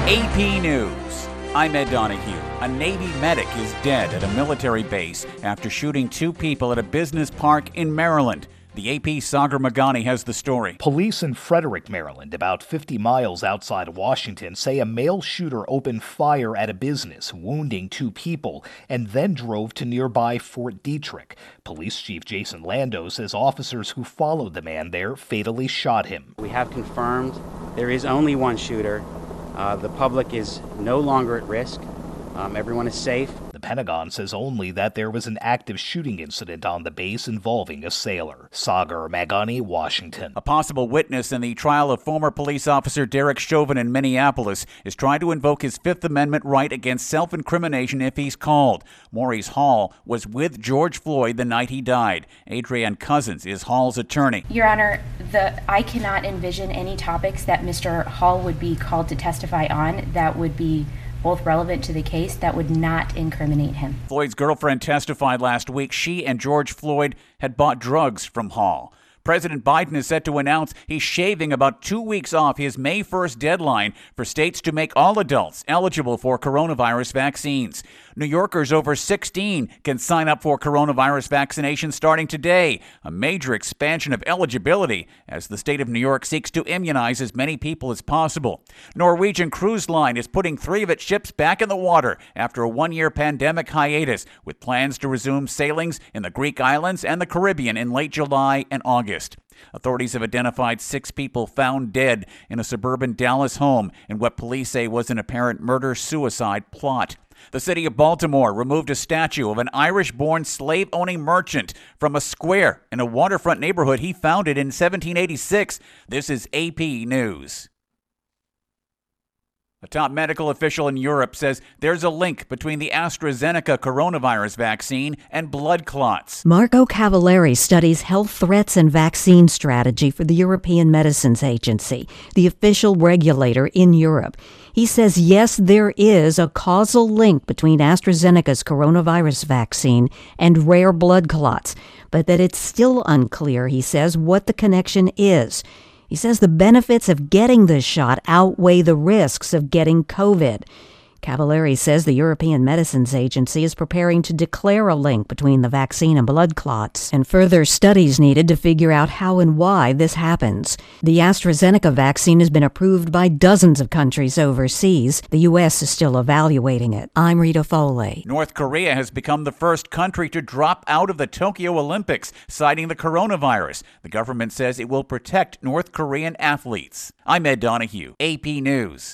AP News. I'm Ed Donahue. A Navy medic is dead at a military base after shooting two people at a business park in Maryland. The AP's Sagar Meghani has the story. Police in Frederick, Maryland, about 50 miles outside of Washington, say a male shooter opened fire at a business, wounding two people, and then drove to nearby Fort Detrick. Police Chief Jason Lando says officers who followed the man there fatally shot him. We have confirmed there is only one shooter. The public is no longer at risk. Everyone is safe. The Pentagon says only that there was an active shooting incident on the base involving a sailor. Sagar Meghani, Washington. A possible witness in the trial of former police officer Derek Chauvin in Minneapolis is trying to invoke his Fifth Amendment right against self-incrimination if he's called. Maurice Hall was with George Floyd the night he died. Adrienne Cousins is Hall's attorney. Your Honor, I cannot envision any topics that Mr. Hall would be called to testify on that would be both relevant to the case that would not incriminate him. Floyd's girlfriend testified last week she and George Floyd had bought drugs from Hall. President Biden is set to announce he's shaving about 2 weeks off his May 1st deadline for states to make all adults eligible for coronavirus vaccines. New Yorkers over 16 can sign up for coronavirus vaccination starting today, a major expansion of eligibility as the state of New York seeks to immunize as many people as possible. Norwegian Cruise Line is putting 3 of its ships back in the water after a 1-year pandemic hiatus, with plans to resume sailings in the Greek islands and the Caribbean in late July and August. Authorities have identified 6 people found dead in a suburban Dallas home in what police say was an apparent murder-suicide plot. The city of Baltimore removed a statue of an Irish-born slave-owning merchant from a square in a waterfront neighborhood he founded in 1786. This is AP News. A top medical official in Europe says there's a link between the AstraZeneca coronavirus vaccine and blood clots. Marco Cavalieri studies health threats and vaccine strategy for the European Medicines Agency, the official regulator in Europe. He says, yes, there is a causal link between AstraZeneca's coronavirus vaccine and rare blood clots, but that it's still unclear, he says, what the connection is. He says the benefits of getting this shot outweigh the risks of getting COVID. Cavalieri says the European Medicines Agency is preparing to declare a link between the vaccine and blood clots, and further studies needed to figure out how and why this happens. The AstraZeneca vaccine has been approved by dozens of countries overseas. The U.S. is still evaluating it. I'm Rita Foley. North Korea has become the first country to drop out of the Tokyo Olympics, citing the coronavirus. The government says it will protect North Korean athletes. I'm Ed Donahue, AP News.